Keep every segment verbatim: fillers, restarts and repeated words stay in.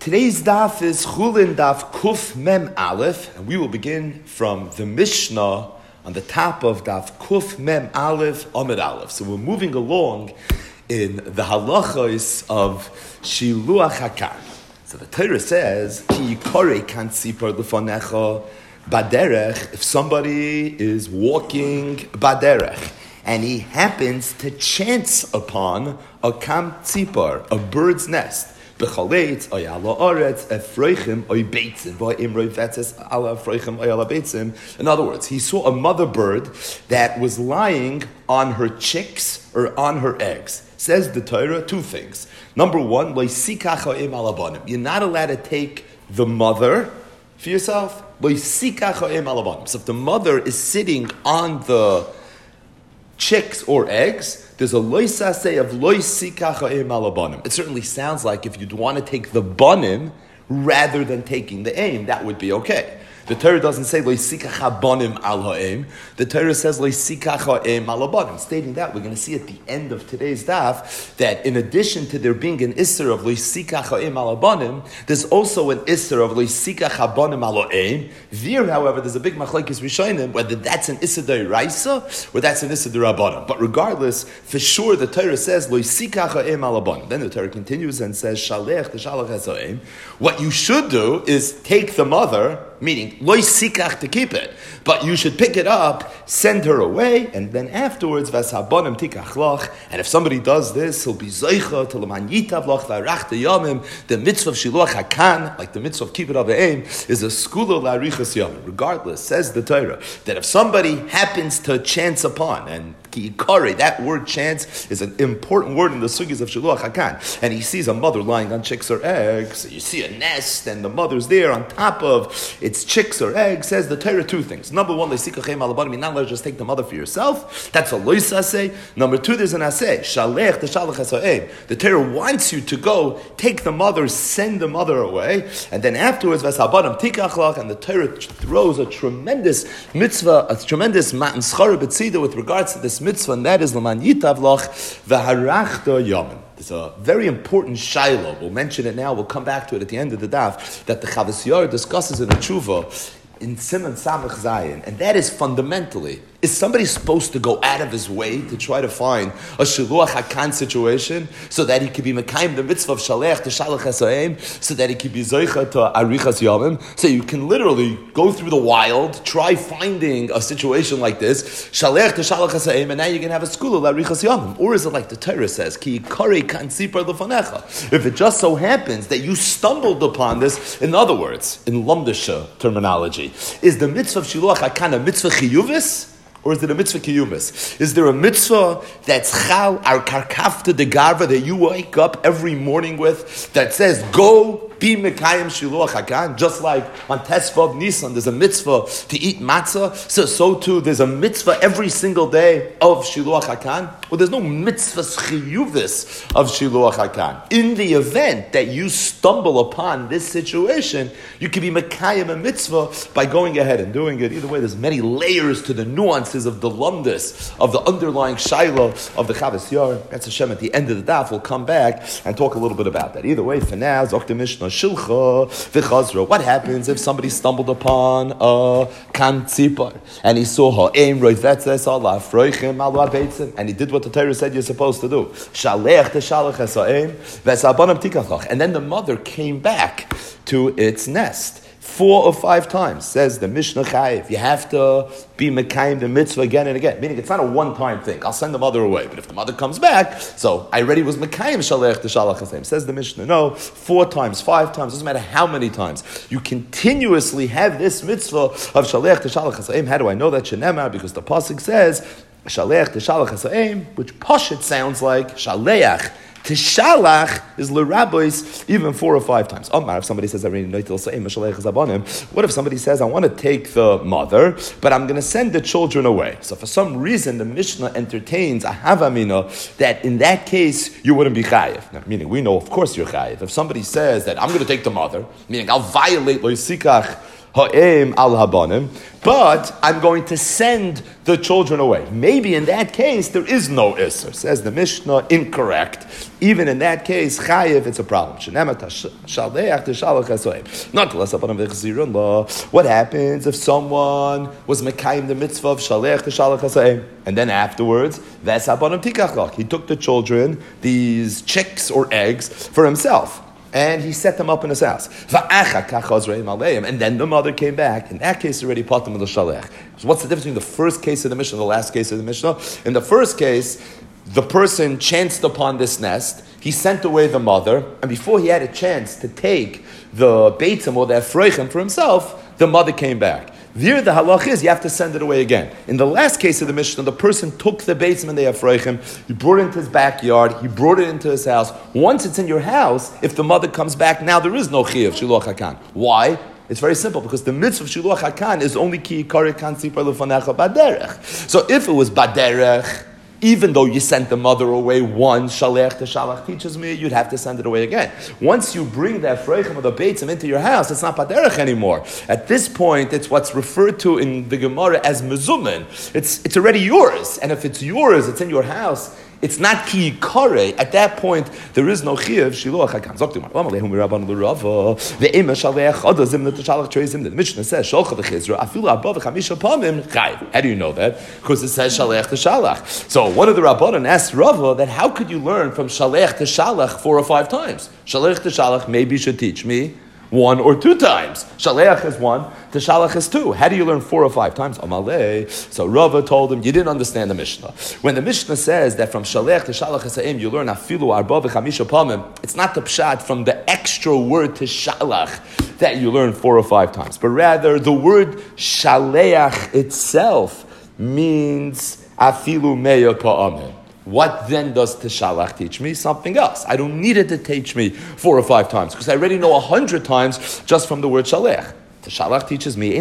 Today's daf is Chulin daf Kuf Mem Aleph, and we will begin from the Mishnah on the top of daf Kuf Mem Aleph Amid Aleph. So we're moving along in the halachos of Shiluach Hakan. So the Torah says, Ki yikore kan tzipor lefonecha baderech, if somebody is walking baderech, and he happens to chance upon a kam tzipor, a bird's nest, in other words, he saw a mother bird that was lying on her chicks or on her eggs. Says the Torah, two things. Number one, you're not allowed to take the mother for yourself. So if the mother is sitting on the chicks or eggs, there's a loisase of loisikacha alabanim. It certainly sounds like if you'd want to take the banim rather than taking the aim, that would be okay. The Torah doesn't say loisikacha banim al ha'aim. The Torah says loisikacha aim alabanim. Stating that, we're going to see at the end of today's daf that in addition to there being an isser of loisikacha aim alabanim, there's also an isser of loisikacha banim al ha'aim. There, however, there's a big machlekes rishonim whether that's an isser d'oraisa or that's an isser d'rabbanan. But regardless, for sure the Torah says loisikacha aim alabanim. Then the Torah continues and says shalech t'shalach hasaim. What you should do is take the mother, meaning loy sikach to keep it, but you should pick it up, send her away, and then afterwards vasabonim tikach loch. And if somebody does this, he'll be zeicha to leman yitav loch v'arach yamim. The mitzvah of shiluach hakan, like the mitzvah of keep it of the aim, is a skula la'arichas yamim. Regardless, says the Torah that if somebody happens to chance upon, and Kikari, that word chance is an important word in the sugis of Shiluach Hakan. And he sees a mother lying on chicks or eggs. You see a nest, and the mother's there on top of its chicks or eggs. Says the Torah two things. Number one, lesikachem alabanim. You're not allowed to just take the mother for yourself. That's a lois aseh. Number two, there's an aseh. Shalech the shalach hasaim. The Torah wants you to go take the mother, send the mother away, and then afterwards vasabanim tikachlach. And the Torah throws a tremendous mitzvah, a tremendous matan schara b'tzida with regards to this mitzvah, and that is Laman Yitav Loch V'harachta Yamin. It's a very important shiloh. We'll mention it now. We'll come back to it at the end of the daf that the Chavos Yair discusses in the Tshuva in Siman Samach Zayin, and that is fundamentally: is somebody supposed to go out of his way to try to find a Shiluach Hakan situation so that he could be Mekayim the mitzvah of Shalech to Shalach Hasaim, so that he could be Zoicha to Arichas Yamim? So you can literally go through the wild, try finding a situation like this, Shalech to Shalach Hasaim, and now you can have a school of Arichas Yamim. Or is it like the Torah says, Ki yikare kan tzipor lefanecha? If it just so happens that you stumbled upon this, in other words, in Lumdisha terminology, is the mitzvah of Shiluach Hakan a mitzvah chiyuvis? Or is it a mitzvah kiyumis? Is there a mitzvah that's chal ar karkafta de garva that you wake up every morning with that says, go be mekayim shiluach hakan? Just like on Tesvav Nisan, there's a mitzvah to eat matzah, so, so too there's a mitzvah every single day of shiluach hakan. Well, there's no mitzvah chiyuvis of shiluach hakan. In the event that you stumble upon this situation, you can be mekayim a mitzvah by going ahead and doing it. Either way, there's many layers to the nuance of the lumdus, of the underlying shiloh of the Chavos Yair. That's Hashem at the end of the daf. We'll come back and talk a little bit about that. Either way, for now, Zok Mishnah Shilcha v'chazra. What happens if somebody stumbled upon a kan tzipor and he saw her aim roivetzes ala froichim al beitzim, and he did what the Torah said you're supposed to do. Shalech the shalach hasaim v'sabanam tikachach, and then the mother came back to its nest four or five times. Says the Mishnah Chayiv, you have to be mekayim the mitzvah again and again. Meaning it's not a one-time thing. I'll send the mother away, but if the mother comes back, so I already was mekayim shalech the shalach hasem. Says the Mishnah, no, four times, five times, doesn't matter how many times. You continuously have this mitzvah of shalech the shalach hasem. How do I know that? Shenemar, because the pasuk says shalech the shalach hasem, which pashut sounds like shaleach. Tishalach is l'rabbis even four or five times. Omar, if somebody says, I really know to say, what if somebody says, I want to take the mother, but I'm going to send the children away? So for some reason, the Mishnah entertains a havamina that in that case, you wouldn't be chayiv. Now, meaning, we know, of course, you're chayiv. If somebody says that I'm going to take the mother, meaning I'll violate loisikach ha'em al habanim, but I'm going to send the children away. Maybe in that case, there is no Isser. Says the Mishnah, incorrect. Even in that case, chayiv, it's a problem. What happens if someone was mekayim the mitzvah of shalech t'shalach hasoim, and then afterwards, he took the children, these chicks or eggs, for himself, and he set them up in his house. And then the mother came back. In that case, already put them in the shalech. So what's the difference between the first case of the Mishnah and the last case of the Mishnah? In the first case, the person chanced upon this nest, he sent away the mother, and before he had a chance to take the beitzim or the efroichim for himself, the mother came back. There, the halach is you have to send it away again. In the last case of the Mishnah, the person took the beitzim and the efroichim, he brought it into his backyard, he brought it into his house. Once it's in your house, if the mother comes back, now there is no chiyuv shiluach hakan. Why? It's very simple, because the mitzvah of shiluach hakan is only ki yikari kan sipar lefanecha baderech. So if it was baderech, even though you sent the mother away once, shalech to shalach teaches me, you'd have to send it away again. Once you bring the efreichim or the beitzim into your house, it's not paderech anymore. At this point, it's what's referred to in the Gemara as mezumen. It's it's already yours, and if it's yours, it's in your house. It's not ki yikare. At that point, there is no chiyuv shiluach hakan. The ima shalech odazim the shalach treizim. The Mishnah says sholcha v'chizra afilu abba v'chamisha pamim chayv. How do you know that? Because it says shalech to shalach. So one of the rabbanon asked Rava that how could you learn from shalech to shalach four or five times? Shalech to shalach maybe should teach me one or two times. Shaleach is one, the shalach is two. How do you learn four or five times? Amalei. So Rava told him, you didn't understand the Mishnah. When the Mishnah says that from shalech to shalach hasaim, you learn afilu arba v'chamisha pamim, it's not the pshat from the extra word to shalach that you learn four or five times, but rather the word shaleach itself means afilu meya pa'amim. What then does Teshalach teach me? Something else. I don't need it to teach me four or five times, because I already know a hundred times just from the word Shalech. Teshalach teaches me,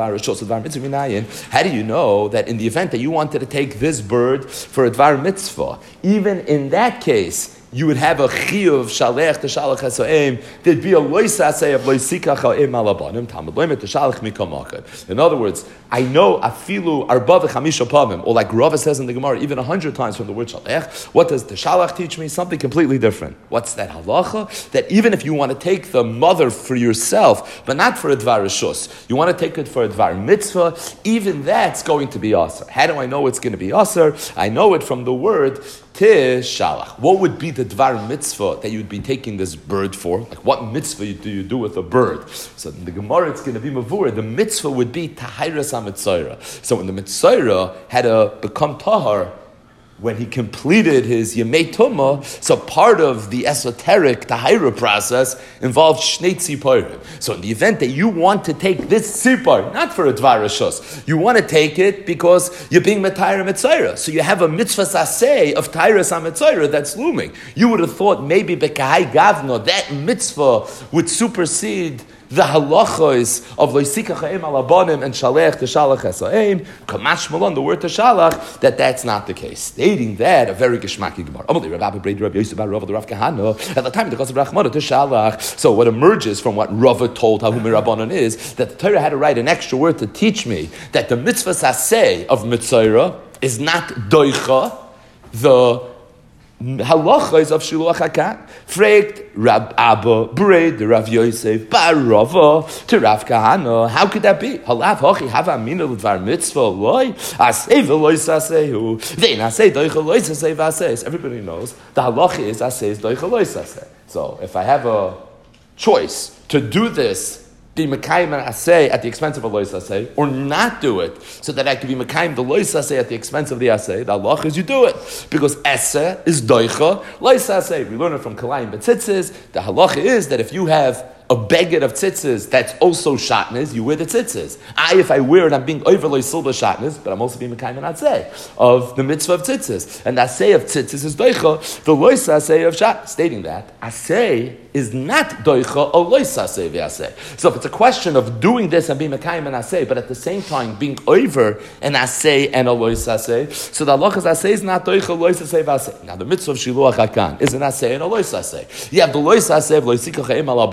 how do you know that in the event that you wanted to take this bird for a dvar mitzvah, even in that case, you would have a chiyuv shalech to shalach hasoim. There'd be a loisasei of loisikach ha'im alabanim tamad loimet to shalach mikamakad. In other words, I know afilu arba v'chamisha pavim, or like Rava says in the Gemara, even a hundred times from the word shalech. What does the shalach teach me? Something completely different. What's that halacha? That even if you want to take the mother for yourself, but not for a dvar rishus, you want to take it for a dvar mitzvah, even that's going to be aser. How do I know it's going to be aser? I know it from the word Tishalach. What would be the dvar mitzvah that you would be taking this bird for? Like what mitzvah do you do with a bird? So in the Gemara it's going to be mavur. The mitzvah would be tahiras ha-mitzayra. So when the mitzayra had to become tahar, when he completed his Yemei Tumah, so part of the esoteric Tahira process involved Shnei Tziporim. So in the event that you want to take this Tzipor, not for a Dvar Rishos, you want to take it because you're being Metayra Mitzayra. So you have a mitzvah saseh of Tairas HaMitzayra that's looming. You would have thought maybe Bekahai Gavno, that mitzvah would supersede the halachos of loisika chayim alabanim and shalech to shalach hasaim, kamash malon, the word to shalach, that that's not the case. Stating that, a very geshmaki gemara. At the time, the of Rachmana to shalach. So what emerges from what Rava told Hahumi Rabbanon is that the Torah had to write an extra word to teach me that the mitzvah saseh of mitzayra is not doicha, the halachas of shiluach hakan. Fragt Rab Abba, Breid, the Rav Yosef, Bar Rava, to Rav Kahana. How could that be? Halav hochi hava mina l'dvar mitzvah loy asay v'loy sasehu. Then asay doicha loy saseh v'asay. Everybody knows the halacha is asay is doicha loy saseh. So if I have a choice to do this, be Mekayim and Asay at the expense of a Lois Asay, or not do it, so that I can be Mekayim the Lois Asay at the expense of the Asay, the Allah is you do it. Because Asay is Doicha, Lois Asay. We learn it from Kalayim B'tzitzis. The halacha is that if you have a beged of tzitzis that's also shatnez, you wear the tzitzis. I, if I wear it, I'm being overly silva shatnez, but I'm also being Mekayim and Asay of the mitzvah of tzitzis. And the Asay of tzitzis is Doicha, the Lois Asay of shat. Stating that, Asay is not doicha a lois asay v'asay. So if it's a question of doing this and being mekayim and asay, but at the same time being over an asay and a lois asay, so the halachas asay is not doicha lois asay v'asay. Now the mitzvah of shiluach hakan is an asay and a lois asay. You have the lois asay of loisika chayim alabanim,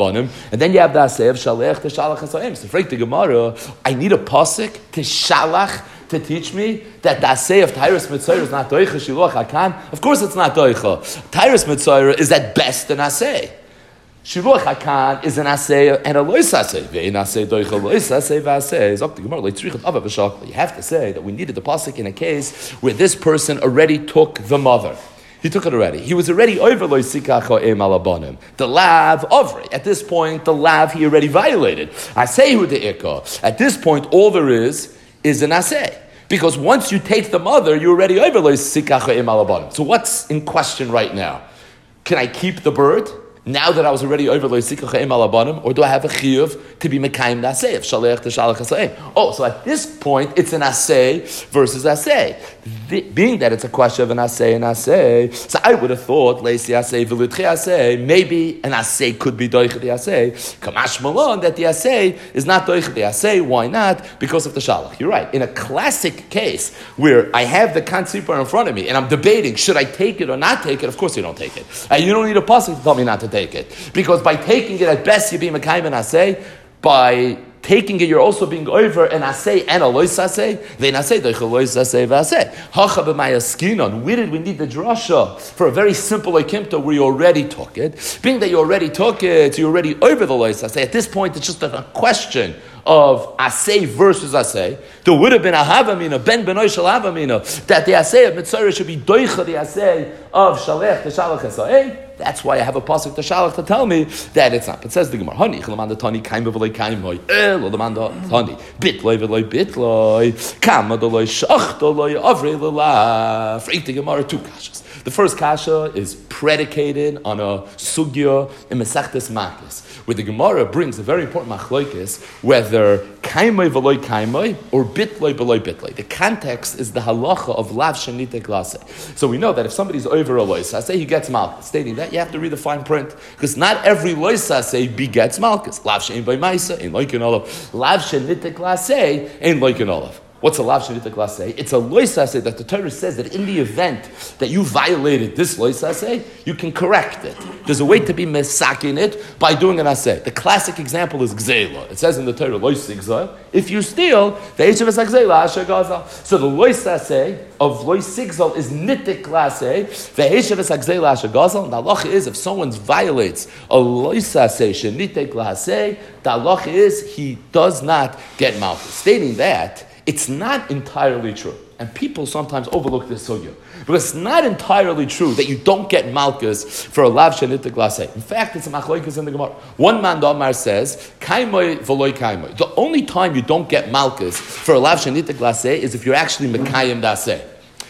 And then you have the asay of shalech to shalach hasayim. So for the Gemara, I need a pasuk to shalach to teach me that the asay of Tyrus Mitzayr is not doicha shiluach hakan. Of course it's not doicha. Tyrus Mitzayr is at best an asay. Shiluach hakan is an asay and a lois asay. Ve'in asay doicha lois asay v'asay. Zok the Gemara leitzrichat ava v'shakla. You have to say that we needed the pasuk in a case where this person already took the mother. He took it already. He was already over lo yisikacho em alabanim. The lav ovri. At this point, the lav he already violated. Asehu de'ikah. At this point, all there is is an asay. Because once you take the mother, you're already over lo yisikacho em alabanim. So what's in question right now? Can I keep the bird now that I was already over lo yisikacho em alabanim, or do I have a chiyuv to be mekayim the asay of shalech to shalach hasayim? Oh, so at this point, it's an asay versus asay. The, being that it's a question of an asay and asay, so I would have thought leisi asay v'litchi asay. Maybe an asay could be doich the asay. Kamash malon that the asay is not doich the asay. Why not? Because of the shalach. You're right. In a classic case where I have the kantzipar in front of me and I'm debating should I take it or not take it, of course you don't take it. Uh, you don't need a pasuk to tell me not to take it, because by taking it at best you be mekayim and asay. By taking it, you're also being over an asay and a lois asay. Then asay doicha lois asay v'asay. Hacha b'mayaskinon. Where did we need the drasha for a very simple ekimta where you already took it? Being that you already took it, you're already over the lois asay. At this point, it's just a question of asay versus asay. There would have been a havamina, ben benoy shel havamina, that the asay of mitzvah should be doicha the asay of shalech to shalach asay. That's why I have a pasuk to shalach to tell me that it's not. It says the Gemara, "Hani chlamanda tani kaim v'loy kaimoy el lamanda tani bitloy v'loy bitloy kama d'loy shach d'loy avrei l'la." For the Gemara, two kashas. The first kasha is predicated on a sugya in Masechtes Makos, where the Gemara brings a very important machlokes whether kaimoy v'loy kaimoy or bitloy v'loy bitloy. The context is the halacha of lav shenite klase. So we know that if somebody's over a lois asay, he gets malchus. Stating that, you have to read the fine print, because not every lois asay begets malchus. Lav shein by maisa ain't like an olav. Lav shenite klase ain't like an olav. What's a lav shenite klase? It's a lois asay that the Torah says that in the event that you violated this lois asay, you can correct it. There's a way to be mesakin it by doing an asay. The classic example is gzeila. It says in the Torah, lois sigzal. If you steal, the eishav is gzeila asher gazal. So the lois asay of lois sigzal is nitik klase. The eishav is gzeila asher gazal. And the halacha is if someone violates a lois asay shenitik klase, the halacha is he does not get malchus. Stating that, it's not entirely true. And people sometimes overlook this sugya. Because it's not entirely true that you don't get malchus for a lav shenitik laseh. In fact, it's a machlokes in the Gemara. One man Damar says, kaimoy v'loy kaimoy. The only time you don't get malchus for a lav shenitik laseh is if you're actually mekayim daseh.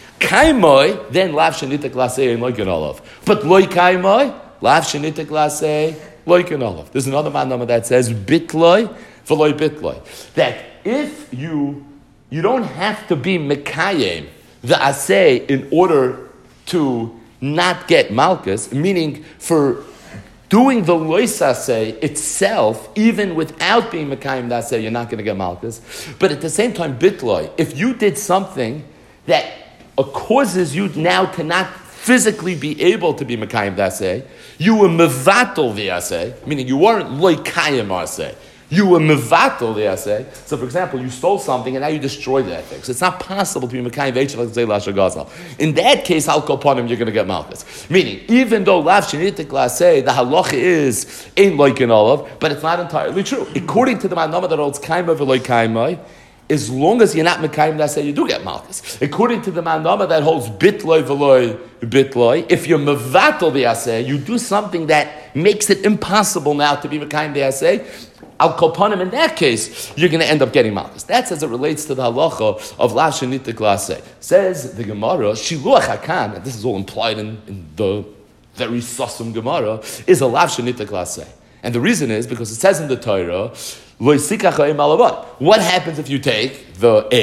Kaimoy, then lav shenitik laseh and loikin olav. But loy kaimoy, lav shenitik laseh, loikin olav. There's another man Damar that says, bitloy v'loy bitloy. That if you You don't have to be mekayim the asay in order to not get malchus, meaning for doing the lois asay itself, even without being mekayim the asay, you're not going to get malchus. But at the same time, bitloy, if you did something that causes you now to not physically be able to be mekayim the asay, you were mevatel the asay, meaning you weren't loikayim asay. You were mevatel the asay. So, for example, you stole something and now you destroyed that thing. So it's not possible to be mekayim v'eishav l'zei l'asher gazal. In that case, al kol panim, you're going to get malchus. Meaning, even though lav shenitik l'asay, the halacha is ein loikin olav, but it's not entirely true. According to the manama that holds kaima v'loy kaimai, as long as you're not mekayim l'asay, you do get malchus. According to the manama that holds bitloy v'loy bitloy, if you're mevatel the asay, you do something that makes it impossible now to be mekayim the asay. Al kopanim, in that case, you're going to end up getting malchus. That's as it relates to the halacha of lav shenitik laseh. Says the Gemara, shiluach hakan, and this is all implied in, in the very sasum Gemara, is a lav shenitik laseh. And the reason is because it says in the Torah, lo yisikach ha'im alavan. What happens if you take the aim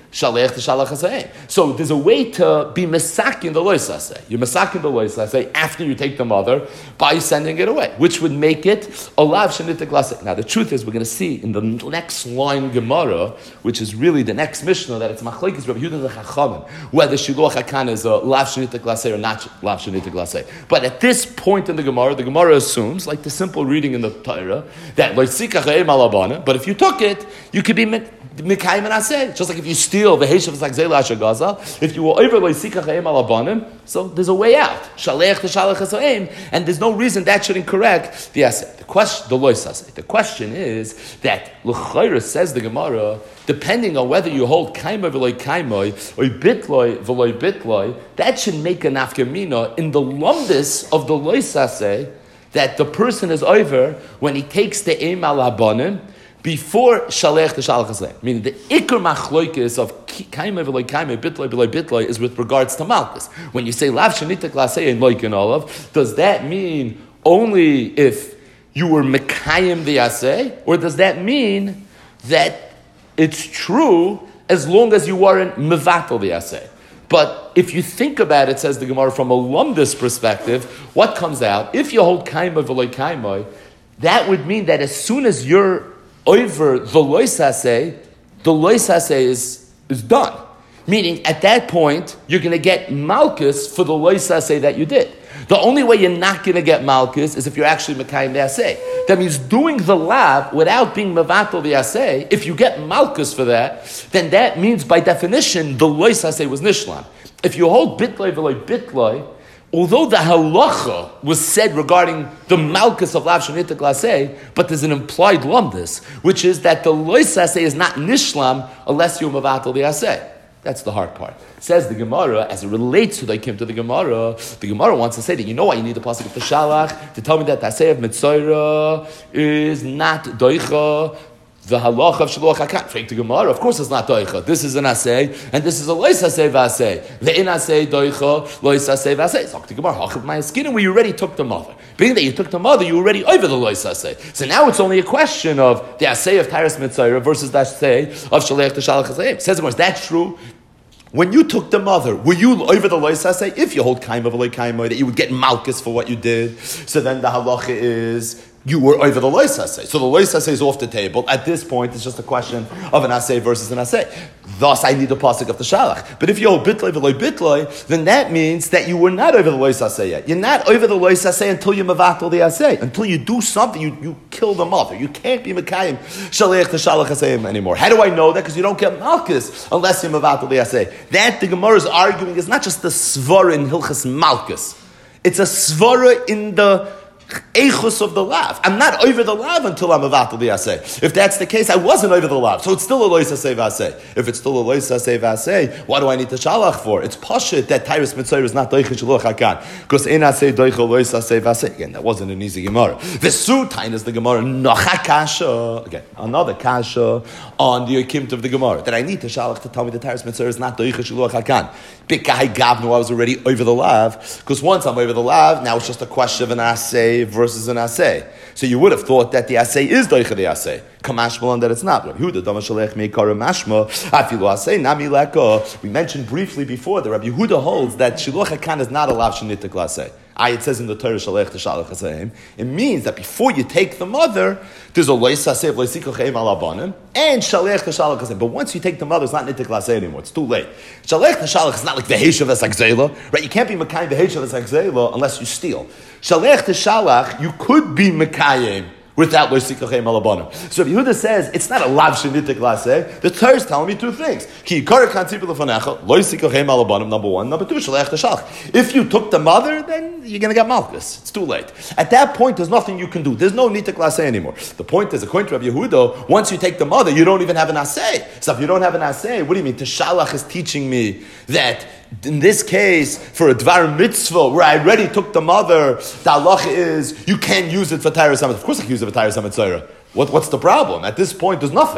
Shalech to Shalach Hasei. So there's a way to be mesakin the lois aseh. You're mesakin the lois aseh after you take the mother by sending it away, which would make it a lav shenitek laseh. Now the truth is, we're going to see in the next line Gemara, which is really the next Mishnah, that it's machlekes Rabbi Yehuda and the Chachamim whether shiluach hakan is a lav shenitek laseh or not lav shenitek laseh. But at this point in the Gemara, the Gemara assumes, like the simple reading in the Torah, that loitzikach ha'em alabana. But if you took it, you could be mikayim and aseh. Just like if you steal the heishav zagzela asher gazal, if you were over loitzikach ha'em alabanim, so there's a way out. Shalech to shalach hasaim, and there's no reason that shouldn't correct the aseh. The question, the lois aseh. The question is that l'chayra, says the Gemara, depending on whether you hold kaima v'loy kaimoi or bitloy v'loy bitloy, that should make a nafkamina in the lumbus of the lois aseh that the person is over when he takes the eim al habanim before shalech to shalach hasaim. Meaning the ikar machloikis of kaimai v'loy kaimai, bitloy v'loy bitloy is with regards to malchus. When you say lav shenitek lasei and loikin olav, does that mean only if you were mekayim the aseh, or does that mean that it's true as long as you weren't mevatel the aseh? But if you think about it, says the Gemara, from a lumdus perspective, what comes out? If you hold kaimai v'loy kaimai, that would mean that as soon as you're over the lois haseh, the lois haseh is, is done. Meaning, at that point, you're going to get malchus for the lois haseh that you did. The only way you're not going to get malchus is if you're actually mekayim the aseh. That means doing the lab without being mevatel the aseh. If you get malchus for that, then that means by definition the lois haseh was nishlam. If you hold bitloy v'loy bitloy, although the halacha was said regarding the malchus of lav shenitek laseh, but there's an implied lumdus, which is that the lois haseh is not nishlam unless you mevatel the aseh. That's the hard part. Says the Gemara, as it relates to the Kim to the Gemara, the Gemara wants to say that you know why you need the pasuk of the Shalach to tell me that the aseh of Mitzorah is not doicha, the halacha of Shaluach HaKan. Fake the Gemara, of course it's not doicha. This is an aseh, and this is a lois aseh v'aseh. The in aseh doicha, lois aseh v'aseh. It's the Gemara, hachav my skin, where you already took the mother. Being that you took the mother, you were already over the lois aseh. So now it's only a question of the aseh of Tyrus Mitzorah versus the aseh of Shalech to Shalach Hasayim. Says the Gemara, is that true? When you took the mother, were you over the lois haseh? If you hold kaima v'loy kaima, that you would get malchus for what you did. So then the halacha is you were over the lois haseh. So the lois haseh is off the table. At this point, it's just a question of an aseh versus an aseh. Thus, I need the pasuk of the shalach. But if you hold bitloy v'loy bitloy, then that means that you were not over the lois haseh yet. You're not over the lois haseh until you mevatel the aseh. Until you do something, you, you kill the mother. You can't be mekayim shalech to shalach haseh anymore. How do I know that? Because you don't get malchus unless you mevatel the aseh. That the Gemara is arguing is not just the svara in hilchas malchus. It's a svara in the Eichus of the lav. I'm not over the lav until I'm avatal the aseh. If that's the case, I wasn't over the lav, so it's still a lois aseh v'aseh. If it's still a lois aseh v'aseh, what do I need to shalach for? It's pashut that Tyrus Mitzorah is not doicha shaluach hakan, because in aseh doicha lois aseh v'aseh. Again, that wasn't an easy Gemara. V'sutain is the Gemara nocha kasha. Again, another kasha on the akimt of the Gemara that I need to shalach to tell me that Tyrus Mitzorah is not doicha shaluach hakan. Bikai gavnu, I was already over the lav, because once I'm over the lav, now it's just a question of an aseh versus an aseh. So you would have thought that the aseh is doicha the aseh. Kamashma and that it's not. Rabbi Yehuda Dama Shalech Meikara Mashma Afilu Aseh Nami Leko. We mentioned briefly before that Rabbi Yehuda holds that Shiluach HaKan is not a lav shenitek laseh. I, it says in the Torah Shalech to Shalach Hasayim. It means that before you take the mother, there's a lois aseh loisikoch heim alabanim and Shalech to Shalach Hasayim. But once you take the mother, it's not nitek laseh anymore. It's too late. Shalech to Shalach is not like the heishav esakzela, right? You can't be mekayim the heishav esakzela unless you steal. Shalech to Shalach, you could be mekayim without loisikoch heim alabanim. So if Yehuda says it's not a lav shenitek laseh, the Torah is telling me two things. Ki yikara kantzip lefanecha loisikoch heim alabanim. Number one, number two, Shalech to Shalach. If you took the mother, then you're going to get malchus. It's too late. At that point, there's nothing you can do. There's no nitek laseh anymore. The point is, according to Rabbi Yehuda, once you take the mother, you don't even have an aseh. So if you don't have an aseh, what do you mean? Teshalach is teaching me that in this case, for a dvar mitzvah, where I already took the mother, the halacha is, you can't use it for Tyrus Hamet. Of course I can use it for Tyrus Hamet Tzorah. What, what's the problem? At this point, there's nothing.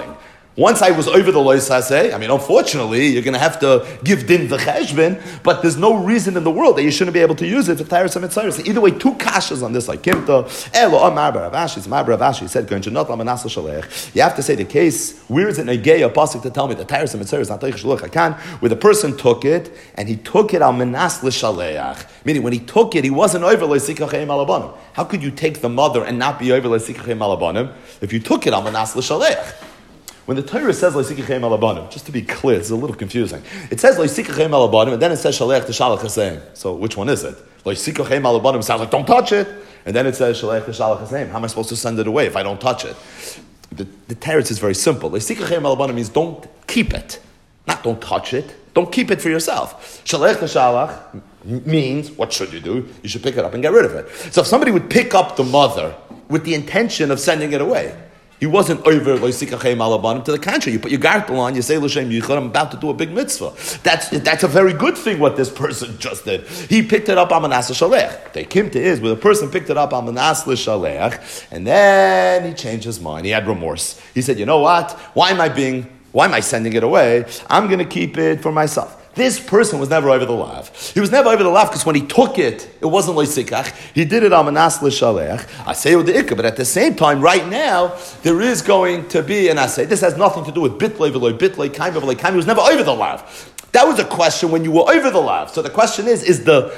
Once I was over the lois haseh, I mean, unfortunately, you're going to have to give din v'cheshbin, but there's no reason in the world that you shouldn't be able to use it for tyrus and mitzvahs. So either way, two kashas on this, like kimta, elo amar baravashi, it's mar baravashi, said, you have to say the case, where is it negay a pasuk to tell me that tyrus and mitzvahs is not teichel shaloch hakan, where the person took it, and he took it al menas l'shaleach, meaning when he took it, he wasn't over l'sikachim alabanim. How could you take the mother and not be over l'sikachim alabanim if you took it al menas l'shaleach? When the Torah says Leisikachem alabanim, just to be clear, it's a little confusing. It says Leisikachem alabanim, and then it says Shalech to Shalach Haseim. So which one is it? Leisikachem alabanim sounds like don't touch it, and then it says Shalech to Shalach Haseim. How am I supposed to send it away if I don't touch it? The, the teretz is very simple. Leisikachem alabanim means don't keep it, not don't touch it. Don't keep it for yourself. Shalech to Shalach means what should you do? You should pick it up and get rid of it. So if somebody would pick up the mother with the intention of sending it away, he wasn't over Loisikachem alabanim. To the contrary, you put your gartel on, you say L'Shem Yichud, I'm about to do a big mitzvah. That's that's a very good thing what this person just did. He picked it up on Manas L'Shalech. The kimta is where the person picked it up on Manas L'Shalech, and then he changed his mind. He had remorse. He said, you know what? Why am I being, why am I sending it away? I'm going to keep it for myself. This person was never over the lav. He was never over the lav because when he took it, it wasn't loisikach. He did it al manas l'shalech. Asay the ikka, but at the same time, right now, there is going to be an asay. This has nothing to do with bitlay v'loy bitlay kaim v'loy kaim. He was never over the lav. That was a question when you were over the lav. So the question is: is the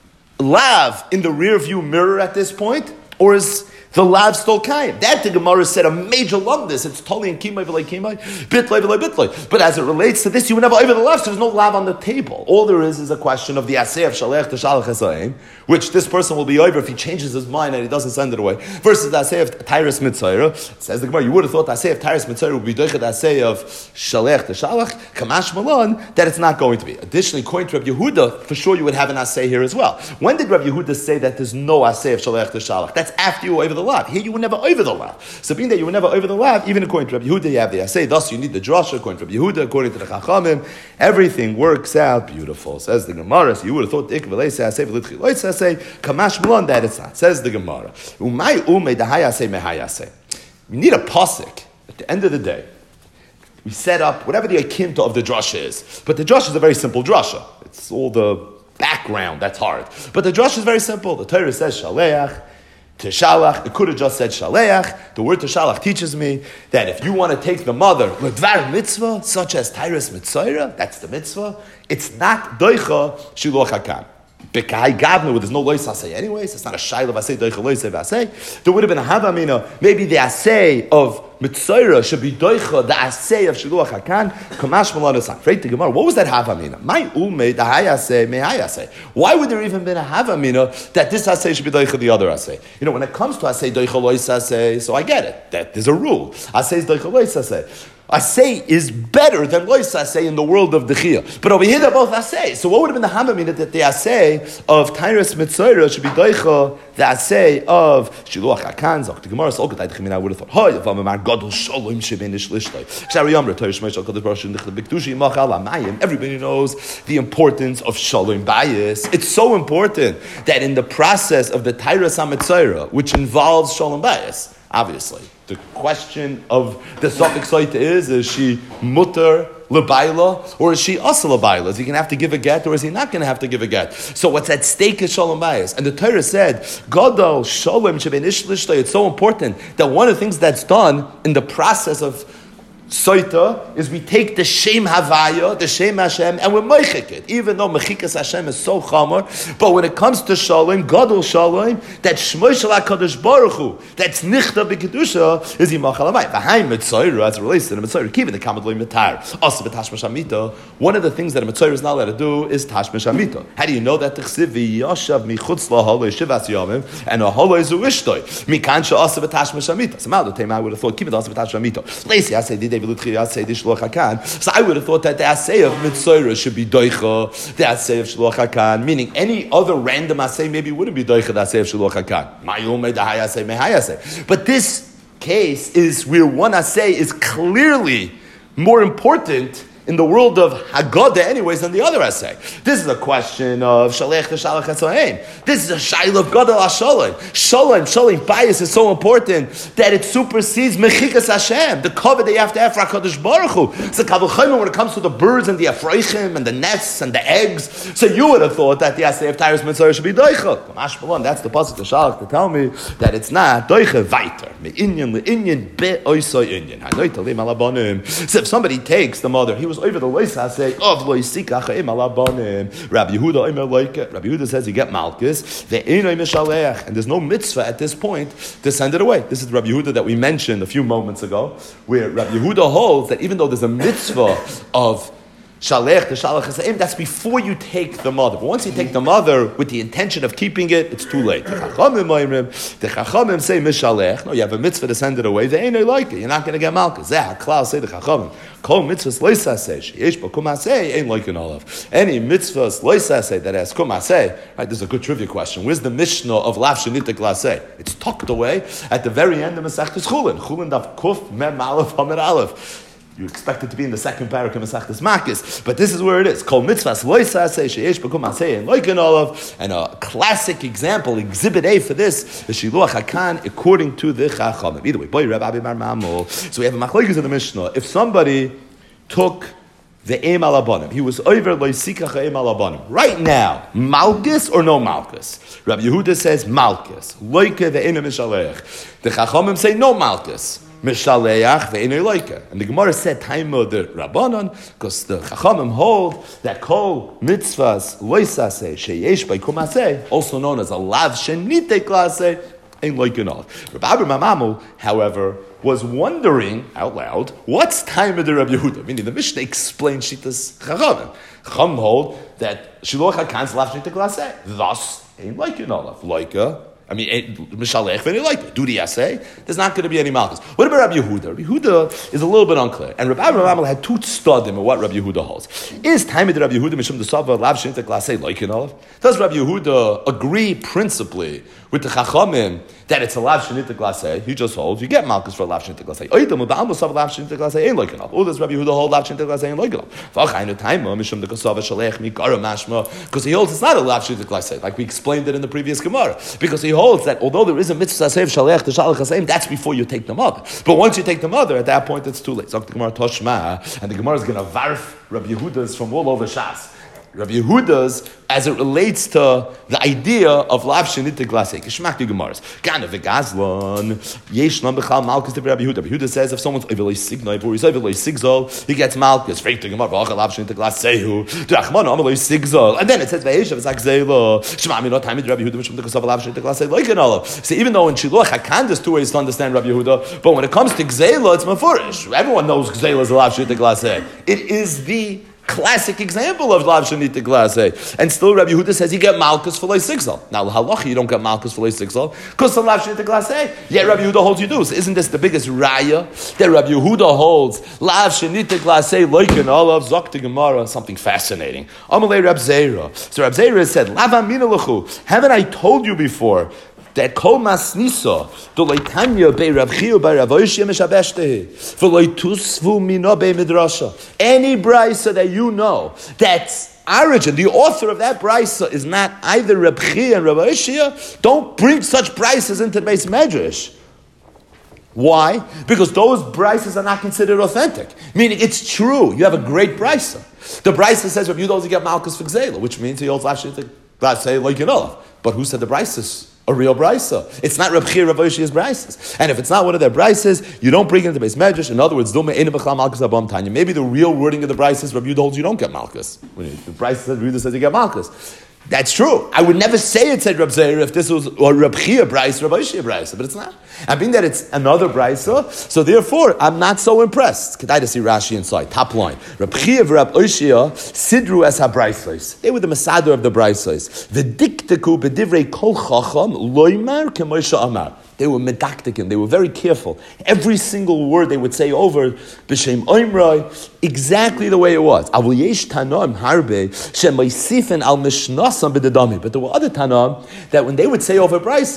lav in the rear view mirror at this point, or is the lav still kaim? That the Gemara said a major lumdus. It's totally in kimai v'lei kimai, bitlay v'lei bitlay. But as it relates to this, you were never over the lav, so there's no lav on the table. All there is is a question of the asay of shalech to shalach hasaim, which this person will be over if he changes his mind and he doesn't send it away, versus the asay of tyrus mitzayra. Says the Gemara, you would have thought the asay of tyrus mitzayra would be doichet asay of shalech to shalach, kamash malon, that it's not going to be. Additionally, according to Rabbi Yehuda, for sure you would have an asay here as well. When did Rabbi Yehuda say that there's no asay of shalech to shalach? That's after you were over the lav. Here you were never over the lav. So being that you were never over the lav, even according to Rabbi Yehuda, you have the asay. Thus, you need the drasha. According to Rabbi Yehuda, according to the Chachamim, everything works out beautiful. Says the Gemara. So you would have thought the ikvah leisei asay v'litchi loisei asay kamash malon, that it's not. Says the Gemara. Umay umay dahai asay mehai asay. We need a pasuk at the end of the day. We set up whatever the akinta of the drasha is, but the drasha is a very simple drasha. It's all the background that's hard, but the drasha is very simple. The Torah says shaleach. Teshalach, it could have just said shaleach. The word teshalach teaches me that if you want to take the mother l'dvar mitzvah, such as tyrus mitzvah, that's the mitzvah, it's not doicha shiloch hakan. Bekai gavna, where there's no lois asay anyways, it's not a shayla asay doicha lois asay. There would have been a havamina. Maybe the asay of mitzvah should be doicha the asay of shiluach hakan. Kamash malon asan. Right to Gemara. What was that havamina? My umei the hayasay me hayasay. Why would there even been a havamina that this asay should be doicha the other asay? You know, when it comes to asay doicha lois asay, so I get it. That there's a rule. Asay is doicha lois asay. Asay is better than lois asay in the world of dechia. But over here they're both asay. So what would have been the hamamina that the asay of tyrus mitzvah should be doicha the asay of shiluach hakan? Zok the Gemara so I would have thought, Hoy, if I'm a gadol shalom shebenish lishtay. Shari yamra Torah shmei shal kadosh baruch hu nichla b'kedusha yimachal amayim. Everybody knows the importance of shalom bayis. It's so important that in the process of the tyrus hamitzvah, which involves shalom bayis, obviously. The question of the suffix saita is, is she mutter lebaila, or is she asa lebaila? Is he going to have to give a get, or is he not going to have to give a get? So what's at stake is shalom bayis. And the Torah said, Gadol shalom shebenish lishtay. It's so important that one of the things that's done in the process of Soita is we take the Shem Havaya, the Shem Hashem, and we meichik it. Even though mechikas Hashem is so chamor, but when it comes to Shalom, Gadol Shalom, that Shmoi Shel HaKadosh Baruch Hu, that's Nichta B'Kedusha, is Yimachal Amayim. V'haim Mitzayra, as it relates to the Mitzayra, keeping the Kamad Lo Mitar, Asa B'Tashmish Hamita. One of the things that a Mitzayra is not allowed to do is Tashmish Hamita. How do you know that? T'chsiv v'yashav michutz lahaloi shivas yamim, and a haloi zu ishtoi. Mikan she'asa B'Tashmish Hamita. So Mal, I would have thought, keep it Asa B'Tashmish Hamita. Lacy, I say, did so I would have thought that the asay of mitzvah should be doicha, the asay of shluach hakan, meaning any other random asay maybe wouldn't be doicha the asay of shluach hakan. But this case is where one asay is clearly more important in the world of Haggadah anyways than the other essay. This is a question of Shalech T'Shalach Etzoheim. This is a Shail of Gadol HaSholem. Sholem, Sholem, bias is so important that it supersedes Mechikas Hashem, the covet that you have to have for HaKadosh Baruch Hu. It's a Kavul Chayim when it comes to the birds and the Afreichim and the nests and the eggs. So you would have thought that the essay of Tyrus Mitzvah should be Doicha. That's the pasuk of Shalach to tell me that it's not Doicha Weiter. Me'inyan le'inyan be'oisoi inyan. Hanoitalim alabonim. So if somebody takes the mother, he was over the loisa say of loisikachim alabonim. Rabbi Yehuda Omer Loike. Rabbi Yehuda says you get malchus. Ve'enoi mishaleach, and there's no mitzvah at this point to send it away. This is Rabbi Yehuda that we mentioned a few moments ago, where Rabbi Yehuda holds that even though there's a mitzvah of Shalech, the Shalach Hasaim, that's before you take the mother. But once you take the mother with the intention of keeping it, it's too late. The Chachamim say Mishalech. No, you have a mitzvah to send it away. They ain't like it. You're not going to get malchus. Zeh Haklal say the Chachamim. Kol mitzvahs loisaseh sheyesh bo kumaseh ain't like an olive. Any mitzvahs loisaseh that has kumaseh. Right, this is a good trivia question. Where's the Mishnah of lav shenitek laseh? It's tucked away at the very end of Masechtas Chulin. Chulin daf kuf mem aleph hamid aleph. You expect it to be in the second parak of Masechtas Makis, but this is where it is. Kol mitzvahs loisaseh sheyesh bo kumaseh ain't like an olive. And a classic example, exhibit A for this, is Shiluach Hakan according to the Chachamim. Either way, boy Rabbi Bar Mamul. So we have a machlokes in the Mishnah. If somebody took the Eim Alabonim, he was over loisikach Eim Alabonim. Right now, Malchus or no Malchus? Rabbi Yehuda says Malchus. Loike ve'einu Mishalech. The Chachamim say no Malchus. Mishaleach ve'einu loike. And the Gemara said Taimo the Rabbanon, because the Chachamim hold that kol mitzvahs loisaseh sheyesh by kumaseh, also known as a lav shenite klaseh, ain't like an olive. Rabbi Mamamu, however, was wondering out loud, what's time of the Rabbi Yehuda? Meaning the Mishnah explains Shitas Chachamim. Chachamim hold that Shiluach HaKan's lav shenite klaseh. Thus, ain't like an olive. Like a I mean, Mishalech, very like do the essay. There's not going to be any malchus. What about Rabbi Yehuda? Rabbi Yehuda is a little bit unclear. And Rabbi Abraham had two studim of what Rabbi Yehuda holds. Is time of Rabbi Yehuda mishum desava lav shenite klaseh like an olive? Does Rabbi Yehuda agree principally with the Chachamim that it's a lav shenite klaseh? He just holds you get malchus for a lav shenite klaseh. Oidam u'ba'al musav lav shenite klaseh ain't like an olive. Or does Rabbi Yehuda hold lav shenite klaseh ain't like an olive? V'achaynu taima mishum dekosava shalech mikara mashma, because he holds it's not a lav shenite klaseh, like we explained it in the previous Gemara. Because he holds that although there is a mitzvah save shalech to shalach hasayim, that's before you take the mother. But once you take the mother, at that point it's too late. So the Gemara Toshma, and the Gemara is going to varf Rabbi Yehuda's from all over Shas. Rabbi Yehuda's, as it relates to the idea of lav shenite klaseh. Kishmak the Gemaras. Gana v'gazlon yesh nam b'chal malchus to Rabbi Yehuda. Rabbi Yehuda says if someone's ovelei signoi, or he's ovelei sigzol, he gets malchus. Freit the Gemara v'achal lav shenite klasehu. Drachman ovelei sigzol, and then it says ve'eshav zakzelo. Shema mi no time with Rabbi Yehuda mishum dekosav lav shenite klaseh like an olav. So even though in Shiluach Hakan there's two ways to understand Rabbi Yehuda, but when it comes to gzela, it's mafurish. Everyone knows gzela is a lav shenite klaseh. It is the classic example of lav shenite klaseh, and still Rabbi Yehuda says you get malchus for loy sigzal. Now halacha you don't get malchus for loy sigzal because the lav shenite klaseh. Yet Rabbi Yehuda holds you do. So isn't this the biggest raya that Rabbi Yehuda holds lav shenite klaseh like an olav? Zok Gemara something fascinating. Amalei Rab Zera. So Rab Zera said lav amina lechu. Haven't I told you before that kol masnisa do leitanya be Rav Chiyu by Rav Oishia mishabeshtehi v'loy tusvu mino be midrasha. Any brisa that you know that's origin, the author of that brisa is not either Rav Chiyu and Rav Oishia, don't bring such brises into the base medrash. Why? Because those brises are not considered authentic. Meaning it's true. You have a great brisa. The brisa says Rav Yehuda holds you get malchus for gzela, which means he holds lav shenite klaseh like an olav. But who said the brises? A real brisa. It's not Reb Chiya Rav Oshia's brises. And if it's not one of their brises, you don't bring it into base medrash. In other words, maybe the real wording of the brises, Rabbi Yehuda holds you don't get malchus. When the brises says, Rabbi Yehuda says you get malchus. That's true. I would never say it said Reb Zeir if this was or Reb Chiya brisa, Reb Oshia brisa, but it's not. And being that it's another brisa, so therefore I'm not so impressed. Could I just see Rashi inside? Top line. Reb Chiya and Reb Oshia sidru as ha brisos. They were the masader of the brisos. V'dikteku b'divrei kol chacham loymar k'moshe amar. They were medaktikin. They were very careful. Every single word they would say over b'shem oimroi, exactly the way it was. Avul yesh tanoim harbe shemoisifen al mishnasam b'dedami. But there were other tanoim that when they would say over brises,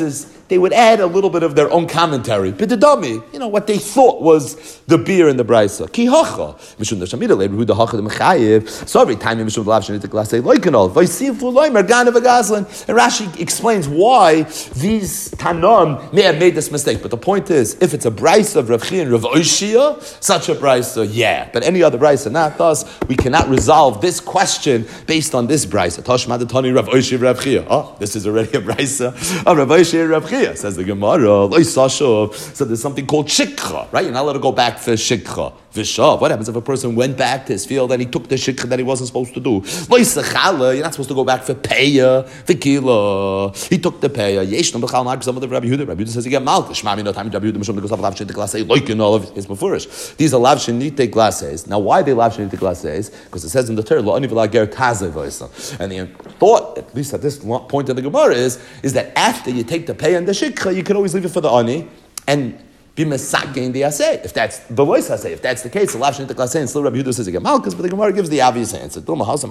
they would add a little bit of their own commentary. B'dedami, you know, what they thought was the beer in the brisa. Ki hacha, mishum d'shamida le'Reb Yehuda hacha d'mechayev. So every time mishum d'lav shenit glasei loikanol v'yisifu loimer ganav v'gazlan. And Rashi explains why these Tanam may have made this mistake. But the point is, if it's a brisa of Rav Chi and Rav Oshia, such a brisa, yeah. But any other brisa, not thus, we cannot resolve this question based on this brisa. Tashma d'tani Rav Oshia Rav Chi. Oh, this is already a brisa of Rav Oshia Rav Chi. Says the Gemara. Lo Sashav. So there's something called shikha, right? You're not allowed to go back for shikha. Vishav. What happens if a person went back to his field and he took the shikha that he wasn't supposed to do? Lo Yisachala. You're not supposed to go back for peya, vikila. He took the peya. Yesh no b'chal mag some of the Rabbi Yehuda. Rabbi Yehuda says he get malchus. Shmami no time Rabbi Yehuda mishum because of lav shenite glasses. Like in all of his mafurish. These are lav shenite glasses. Now, why are they lav shenite glasses? Because it says in the Torah, lo ani v'la ger taze v'isa. And the thought, at least at this point in the Gemara, is is that after you take the peya and the shikha, you can always leave it for the ani and be mesakein the asay. If that's the voice asay, if that's the case, the lav shenite glasses and still Rabbi Yehuda says he get malchus, but the Gemara gives the obvious answer. Maybe Rabbi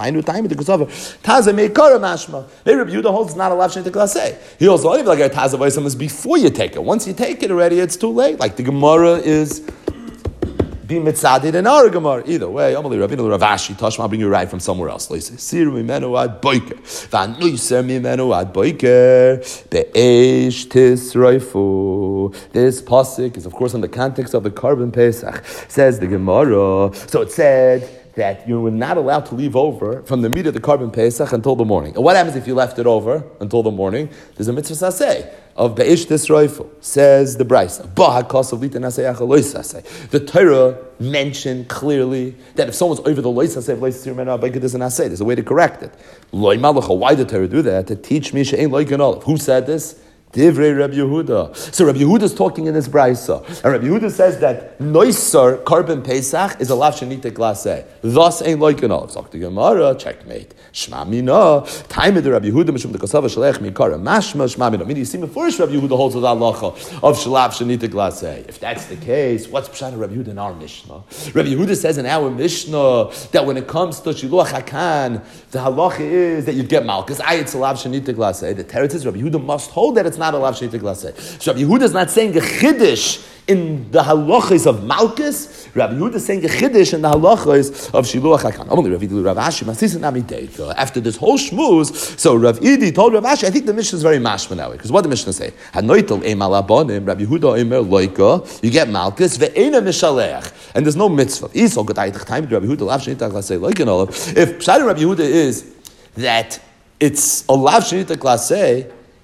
Yehuda holds not a lav shenite glasses. He holds only like a taza voice is before you take it. Once you take it already, it's too late. Like the Gemara is be mitzadid and our Gemara. Either way, Amali Rabbeinu Ravashi Tashma, I'll bring you right from somewhere else. Let's say Sir mimenu ad boiker, v'anuiser mimenu ad boiker, be'esh tisroifu. This pasuk is, of course, in the context of the Korban Pesach. Says the Gemara. So it said that you were not allowed to leave over from the meat of the Korban Pesach until the morning. And what happens if you left it over until the morning? There's a mitzvah saseh of Be'ish Tisroifu, says the Brisa. The Torah mentioned clearly that if someone's over the lois haseh, lois tirmena, b'ikad doesn't haseh. There's a way to correct it. Loi malacha. Why did the Torah do that? To teach me she'ein loikan olav. Who said this? Divrei Rabbi Yehuda. So Rabbi Yehuda is talking in this brisa, and Rabbi Yehuda says that noisar Korban Pesach is a lav shenite glaseh. Thus ain't loikan olav. Zok the Gemara, checkmate. Shma mina. Time of the Rabbi Yehuda mishum the kasava shalech mikara mashma shma mina. Meaning you see before Rabbi Yehuda holds the halacha of shalav shenite glaseh. If that's the case, what's pshat of Rabbi Yehuda in our Mishnah? Rabbi Yehuda says in our Mishnah that when it comes to shiluach hakan, the halacha is that you get malchus. Ayat shalav shenite glaseh. The Torah says Rabbi Yehuda must hold that it's not a lav shenite glaseh. So Rabbi Yehuda is not saying a chiddush in the halachas of malchus. Rabbi Yehuda is saying a chiddush in the halachas of shiluach hakan. Only Rav Idi Rav Ashi masisa namideika. After this whole shmooze, so Rav Idi told Rav Ashi, I think the Mishnah is very mashma now, because what did the Mishnah say? Hanoitel eim alabonim. Rabbi Yehuda emer loika. You get malchus ve'ena mishaleach, and there's no mitzvah. Isol g'tayitach time Rabbi Yehuda lav shenite glaseh loikan olav. If pshat Rabbi Yehuda is that it's a lav shenite glaseh,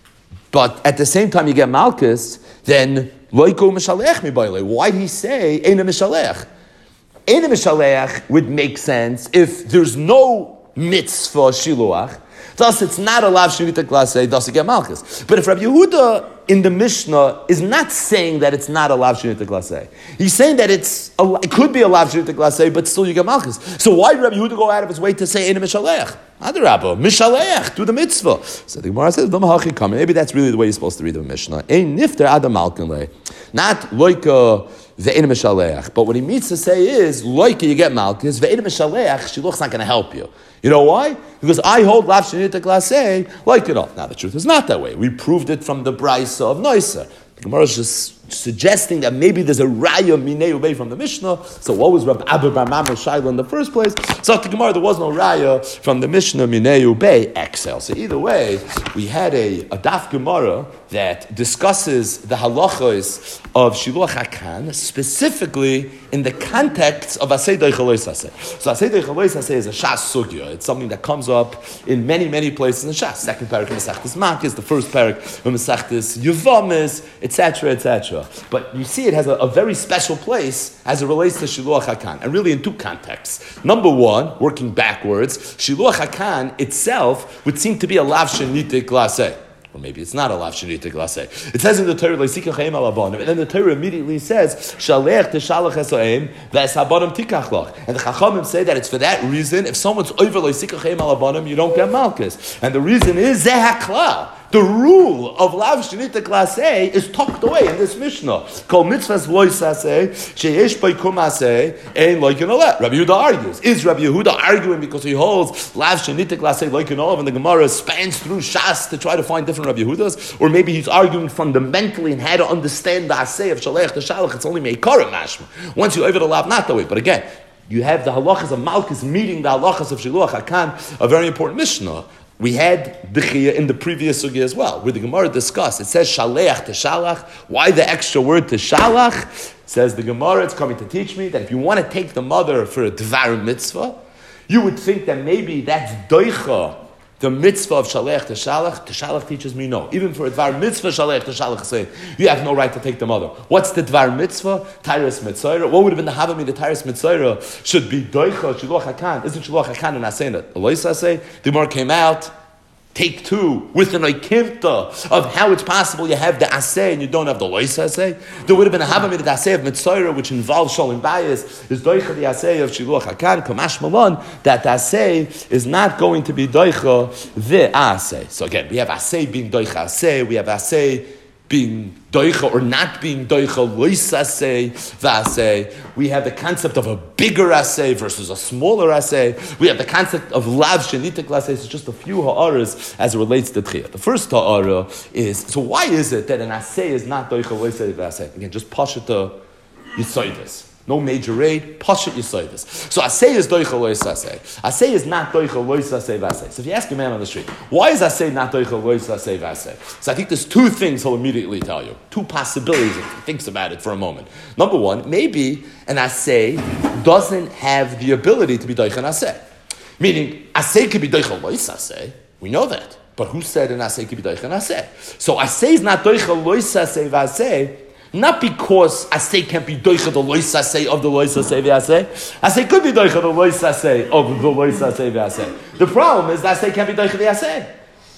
but at the same time you get malchus, then loiko mishalech mi baile. Why did he say eina mishalech? Eina mishalech would make sense if there's no mitzvah shiluach. Thus, it's not a lav shenite glaseh. Thus, you get malchus. But if Rabbi Yehuda in the Mishnah is not saying that it's not a lav shenite glaseh, he's saying that it's a, it could be a lav shenite glaseh, but still you get malchus. So why did Rabbi Yehuda go out of his way to say eina mishalech? Adarabba, mishalech, do the mitzvah. So the Gemara says, maybe that's really the way you're supposed to read the Mishnah. Ein nifter adam malkin, not loika ve'eina mishalech. But what he means to say is loika, you get malchus. Ve'eina mishalech, shiluch's not going to help you. You know why? Because I hold lav shenite glaseh like it all. Now the truth is not that way. We proved it from the brisa of Noiser. The Gemara is just suggesting that maybe there's a raya minei ubei from the Mishnah. So what was Rabbi Abba bar Mama Shaila in the first place? So the Gemara, there was no raya from the Mishnah minei ubei excel. So either way, we had a, a daf Gemara that discusses the halachos of shiluach hakan, specifically in the context of asay doichalois asay. So asay doichalois asay is a shas sugya. It's something that comes up in many, many places in shas. Second parak in Masechtas Makis, the first parak in Masechtas Yevamis, et cetera, et cetera. But you see, it has a, a very special place as it relates to shiluach hakan, and really in two contexts. Number one, working backwards, shiluach hakan itself would seem to be a lav shenite glaseh. Or maybe it's not a lav shenite glaseh. It says in the Torah, "Leisika chayim alabonim," and then the Torah immediately says, "Shalech teshalach esoim ve'esabonim tikach lach." And the Chachamim say that it's for that reason. If someone's over leisika chayim alabonim, you don't get malchus, and the reason is zeh haklal. the rule of lav shenita klasei is tucked away in this Mishnah. Called mitzvahs loisasei, sheyesh beikum asei, and like you know that. Rabbi Yehuda argues. Is Rabbi Yehuda arguing because he holds lav shenita klasei like you know, and the Gemara spans through Shas to try to find different Rabbi Yehudas, or maybe he's arguing fundamentally in how to understand the asei of shalech to shalach. It's only meikara mashma. Once you over the lav, not that way. But again, you have the halachas of Malkus meeting the halachas of Shiluach Hakan, a very important Mishnah. We had Bechia in the previous sugya as well, where the Gemara discussed. It says Shaleach to Shalach. Why the extra word to Shalach? Says the Gemara, it's coming to teach me that if you want to take the mother for a Dvar mitzvah, you would think that maybe that's Doicha, the mitzvah of Shalech to Shalach. To Shalach teaches me no. Even for a Dvar mitzvah, Shalech to Shalach say, you have no right to take the mother. What's the Dvar mitzvah? Tyrus Mitzayra. What would have been the Havami, the Tyrus Mitzayra? Should be Doicha, Shiluach HaKan. Isn't Shiluach HaKan an Asena? Elois Aseh? The Gemara came out, take two, with an oikimta of how it's possible you have the aseh and you don't have the lois aseh. There would have been a havamid the aseh of mitzayra, which involves shalom bayis, is doicha the aseh of shiluach hakan, kamash malon, that the aseh is not going to be doicha the aseh. So again, we have aseh being doicha aseh, we have aseh being doicha or not being doicha, lois aseh, v'aseh. We have the concept of a bigger aseh versus a smaller aseh. We have the concept of lav shenitik aseh. It's just a few ha'aras as it relates to tchiyah. The first ha'ara is, so why is it that an aseh is not doicha, lois aseh, v'aseh? Again, just pashita yisoidus. No major raid, Pashat Yisoidus. So Aseh is Doicha Lois Aseh. Aseh is not Doicha Lois Aseh Vaseh. So if you ask a man on the street, why is Aseh not Doicha Lois Aseh Vaseh? So I think there's two things he'll immediately tell you. Two possibilities if he thinks about it for a moment. Number one, maybe an Aseh doesn't have the ability to be Doicha an Aseh. Meaning, Aseh could be Doicha Lois Aseh. We know that. But who said an Aseh could be Doicha an Aseh? So Aseh is not Doicha Lois Aseh Vaseh, not because Aseh can't be doicha the lois aseh of the lois aseh v'aseh. Aseh could be doicha the lois aseh of the lois aseh v'aseh. The problem is that Aseh can't be doicha the aseh.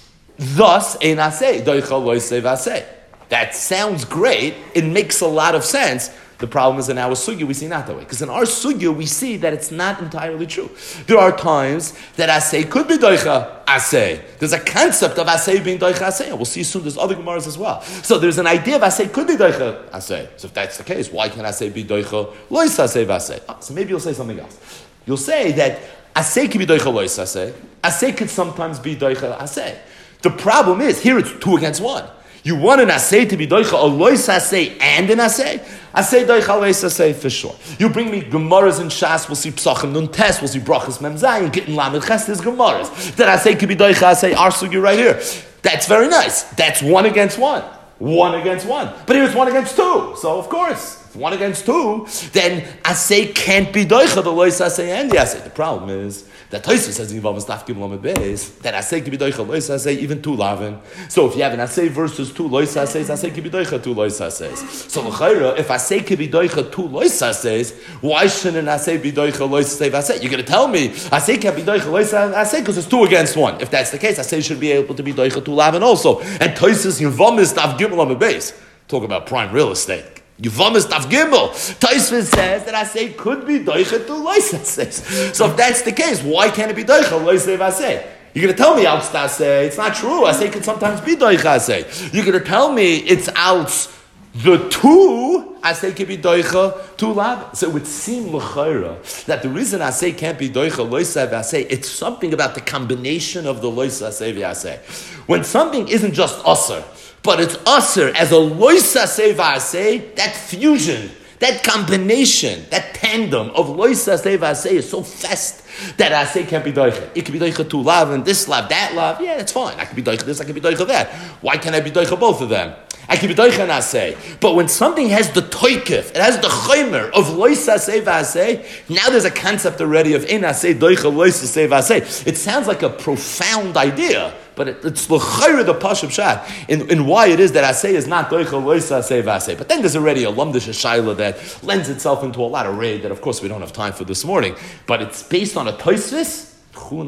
Thus, ein Aseh doicha lois v'aseh. That sounds great. It makes a lot of sense. The problem is in our sugya we see not that way. Because in our sugya we see that it's not entirely true. There are times that aseh could be doicha aseh. There's a concept of aseh being doicha aseh. We'll see soon there's other gemaras as well. So there's an idea of aseh could be doicha aseh. So if that's the case, why can't aseh be doicha lois aseh v'aseh? Oh, so maybe you'll say something else. You'll say that aseh can be doicha lois aseh. Aseh could sometimes be doicha aseh. The problem is, here it's two against one. You want an aseh to be doicha a lois aseh and an aseh? Aseh doicha lois aseh for sure. You bring me gemaras in Shas, we'll see psachim nun tes, we'll see brachas mem zayin, gittin lamed ches, there's gemaras. That aseh could be doicha aseh, our sugi right here. That's very nice. That's one against one. One against one. But here it's one against two. So of course, if one against two, then aseh can't be doicha the lois aseh and the aseh. The problem is that Tosfos says in Yevamos Daf Gimel Lamed Beis that aseh can be doicha lois aseh even two lavin. So if you have an aseh versus two lois asehs, aseh can be doicha two lois asehs. So l'chayra, if aseh can be doicha two lois asehs, why shouldn't an aseh be doicha lois aseh aseh? You're going to tell me aseh can't be doicha lois aseh because it's two against one. If that's the case, aseh should be able to be doicha two lavin also. And Tosfos in Yevamos Daf Gimel Lamed Beis talk about prime real estate. Yevamos Daf Gimel. Tosfos says that aseh could be doicha two lois asehs. So if that's the case, why can't it be doicha lois aseh? You're going to tell me outs aseh. It's not true. Aseh can sometimes be doicha aseh. You're going to tell me it's outs the two aseh can be doicha two lab. So it would seem l'chayra that the reason aseh can't be doicha lois aseh, it's something about the combination of the lois aseh v'aseh. When something isn't just aser, but it's aser as a lois aseh v'aseh, that fusion, that combination, that tandem of lois aseh v'aseh is so fast that aseh can't be doicha. It can be doicha two lav and this lav, that lav. Yeah, that's fine. I can be doicha this, I can be doicha that. Why can't I be doicha both of them? I can be doicha and aseh. But when something has the toikif, it has the chaymer of lois aseh v'aseh, now there's a concept already of in aseh doicha lois aseh v'aseh. It sounds like a profound idea, but it, it's l'chayre the pashup shot in, in why it is that aseh is not doicha lois aseh v'aseh. But then there's already a lumdish shaila that lends itself into a lot of raid that of course we don't have time for this morning. But it's based on a Tosfos. So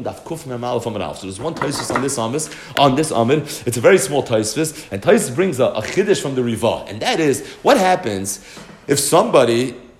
there's one Tosfos on this Amid, on this Amid. It's a very small Tosfos, and Tosfos brings a, a chiddush from the Riva, and that is what happens if somebody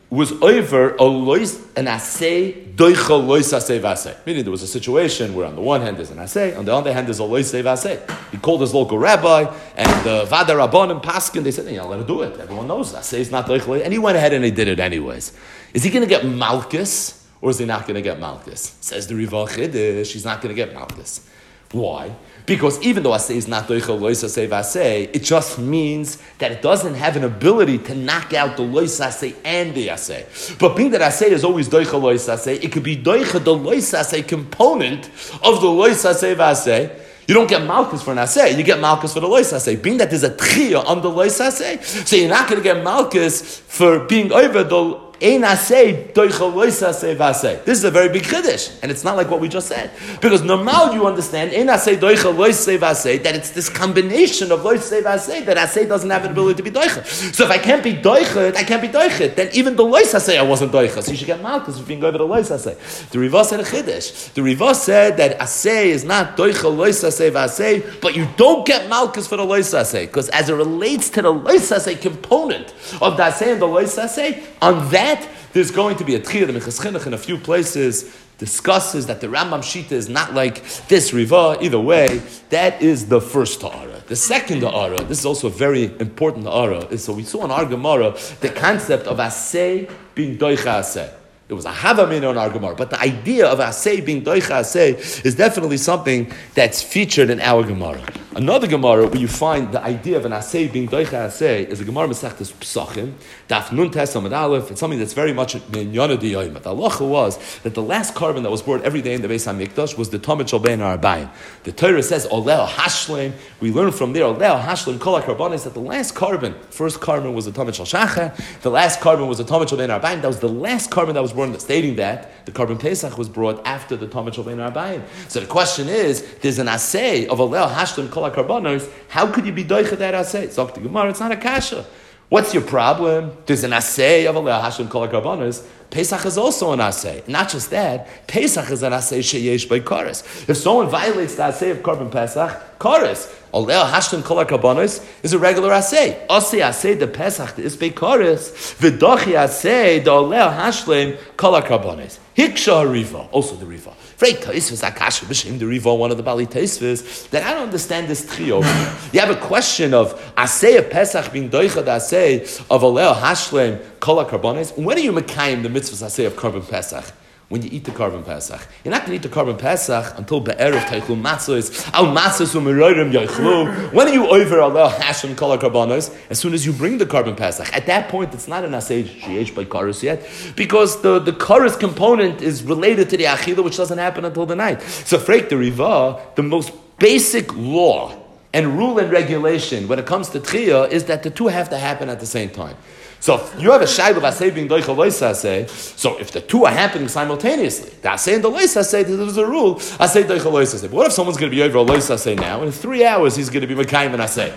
was over a lois an asay doicha lois asay vasay. Meaning there was a situation where on the one hand there's an asay, on the other hand there's a lois vasay. He called his local rabbi and the Vada Rabbanim Paskin. They said, "Yeah, let her do it. Everyone knows asay is not doicha." And he went ahead and he did it anyways. Is he going to get malchus or is he not going to get malchus? Says the Riva Chiddush, he's not going to get malchus. Why? Because even though asay is not doicha lois asay vasay, it just means that it doesn't have an ability to knock out the lois asay and the asay. But being that asay is always doicha lois asay, it could be doicha the lois asay component of the lois asay vasay. You don't get malchus for an asay, you get malchus for the lois asay. Being that there's a tchiyah on the lois asay, so you're not going to get malchus for being over the Ein asay doicha lois asay vasay. This is a very big chiddush, and it's not like what we just said. Because normal you understand ein asay doicha lois asay vasay, that it's this combination of lois asay vasay that asay doesn't have the ability to be doicha. So if I can't be doicha, I can't be doicha. Then even the lois asay I wasn't doicha. So you should get malchus for being over the lois asay. The Riva said a chiddush. The Riva said that asay is not doicha lois asay vasay, but you don't get malchus for the lois asay because as it relates to the lois asay component of the asay and the lois asay, on that there's going to be a tchiyah. The Minchas Chinuch in a few places discusses that the Rambam Shita is not like this Riva. Either way, that is the first ta'ara. The second ta'ara, this is also a very important ta'ara, is so we saw in our Gemara the concept of asay being doicha asay. It was a havamina in our Gemara, but the idea of asay being doicha asay is definitely something that's featured in our Gemara. Another Gemara where you find the idea of an asay being doicha asay is a Gemara Masechtas Pesachim, Daf Nun Tes Amud Aleph. It's something that's very much minyana diyayim. The halacha was that the last carbon that was brought every day in the Beis Hamikdash was the Tamid Shel Bein Ha'arbayim. The Torah says Oleo Hashlim. We learn from there Oleo Hashlim Kol HaKarbanos that the last carbon, first carbon was the Tamid Shel Shachar, the last carbon was the Tamid Shel Bein Ha'arbayim. That was the last carbon that was brought. Stating that the carbon Pesach was brought after the Tamid Shel Bein Ha'arbayim. So the question is, there's an asay of Oleo Hashlim Kol HaKarbanos. How could you be doicha that asay? So the Gemara, it's not a kasha. What's your problem? There's an asay of Oleo Hashlim Kol HaKarbanos. Pesach is also an asay. Not just that, Pesach is an asay sheyesh by kares. If someone violates the asay of carbon Pesach, kares. Oleo Hashlim Kol HaKarbanos is a regular asay. Asay asay the Pesach is by kares. V'dochi asay the Oleo Hashlim Kol HaKarbanos. Hiksha Riva, also the Riva. Frei Taisvus Akasha B'Shem the Riva, one of the Bali Taisvus, that I don't understand this trio. You have a question of asay of Pesach being doicha the asay of Oleo Hashlim Kol HaKarbanos. When are you mekayim the mitzvahs asay of carbon Pesach? When you eat the carbon Pesach. You're not going to eat the carbon Pesach until Be'erev Teichlu Matzos, Al Matzos U'Meroirim Yochlu. When are you over Oleo Hashlim Kol HaKarbanos? As soon as you bring the carbon Pesach. At that point, it's not an asay sheyesh by karos yet, because the, the karos component is related to the achila, which doesn't happen until the night. So, Freik the Riva, the most basic law and rule and regulation when it comes to tchiyah is that the two have to happen at the same time. So if you have a shayla of asay being doicha lois asay, so if the two are happening simultaneously, the asay and the lois asay, there's a rule, asay doicha lois asay. But what if someone's going to be over a lois asay now, and in three hours he's going to be mekayim and asay?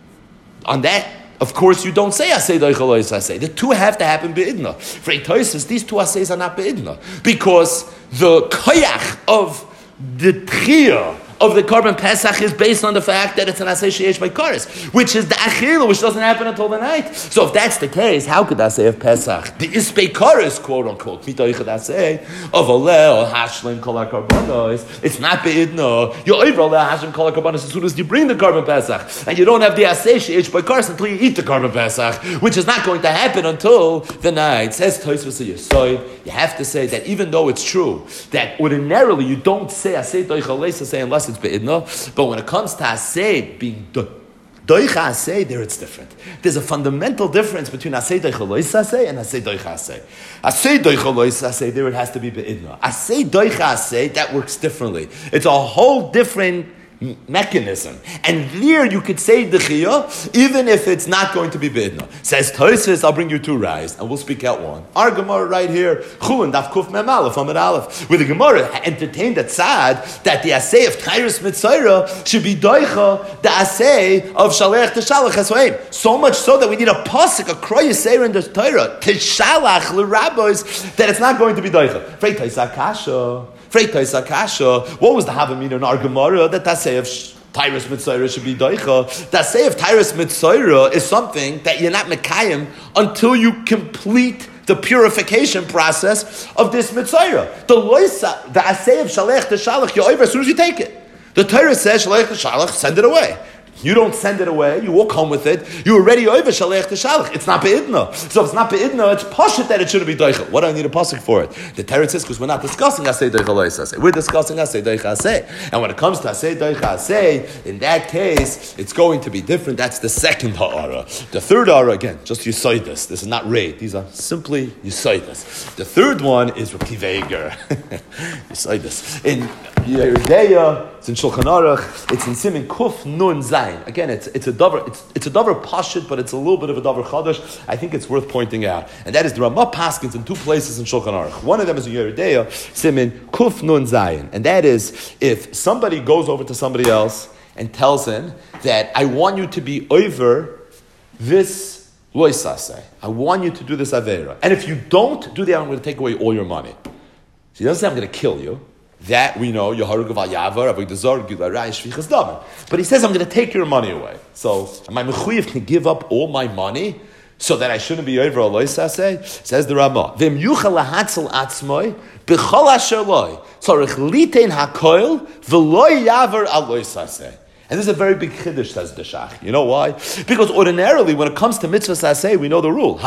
On that, of course, you don't say asay doicha lois asay. The two have to happen beidna. For Tosis, these two asays are not beidna, because the koyach of the tchiyah of the carbon Pesach is based on the fact that it's an asay sheyesh by kares, which is the achila, which doesn't happen until the night. So if that's the case, how could I say of Pesach, the isbei kares, quote unquote, mitoichet asay of oleo hashlim kol hakarbanos? It's not beidna. You're over oleo hashlim kol hakarbanos as soon as you bring the carbon Pesach, and you don't have the asay sheyesh by kares until you eat the carbon Pesach, which is not going to happen until the night. Says Tosfos Yesod, you have to say that even though it's true that ordinarily you don't say asay doicha leis asay unless it's beidna, but when it comes to asay being doicha asay, there it's different. There's a fundamental difference between asay doicha lois asay and asay doicha asay. Asay doicha lois asay, there it has to be beidna. Asay doicha asay, that works differently. It's a whole different mechanism, and there you could say the chiyah even if it's not going to be beidna. Says Tosfos, I'll bring you two rise and we'll speak out one. Our Gemara right here, Chulin Daf Kuf Mem Aleph Amud Aleph, where the Gemara entertained that tzad that the asay of Tyrus Mitzayra should be doicha the asay of Shalech Teshalach Esvaim. So much so that we need a pasuk, a kroy yaseir in the Torah Teshalach l'rabbos that it's not going to be doicha. Frei Taisa Kasha. What was the Havamina in our Gemara that that say of Tyrus Mitzayra should be doicha? That say of Tyrus Mitzayra is something that you're not mekayim until you complete the purification process of this mitzvah. The loisa, the asay of shalech to shalach, you're over as soon as you take it. The Torah says, shalech to shalach, send it away. You don't send it away, you walk home with it, you're already over shalech to shalach. It's not be'idna. So if it's not be'idna, it's pashut that it shouldn't be deichel. What do I need a pasuk for it? The Torah says, because we're not discussing asay deichel asay. We're discussing asay deichel asay. And when it comes to asay deichel asay, in that case, it's going to be different. That's the second ha'ara. The third ha'ara, again, just Yisaitis. This is not raid. These are simply Yisaitis. The third one is Reb Kiva Eiger. Yisaitis. In Yeridea, it's in Shulchan Aruch, it's in Simin Kuf Nun Zayin. Again, it's it's a davar, it's it's a davar pashut, but it's a little bit of a davar chadash. I think it's worth pointing out, and that is the Ramah Paskins in two places in Shulchan Aruch. One of them is in Yeridea, Simin Kuf Nun Zayin, and that is if somebody goes over to somebody else and tells him that I want you to be over this loisase, I want you to do this avera, and if you don't do that, I'm going to take away all your money. So he doesn't say I'm going to kill you. That we know, but he says, I'm going to take your money away. So, am I mechuyev to give up all my money so that I shouldn't be over a loisase? Says the Ramah. V'im yuchal lahatzel atzmoi b'chol asher loy tzorich litein hakoil v'loy yaver al loisase. And this is a very big chiddush, says the Shach. You know why? Because ordinarily, when it comes to mitzvah saseh, we know the rule.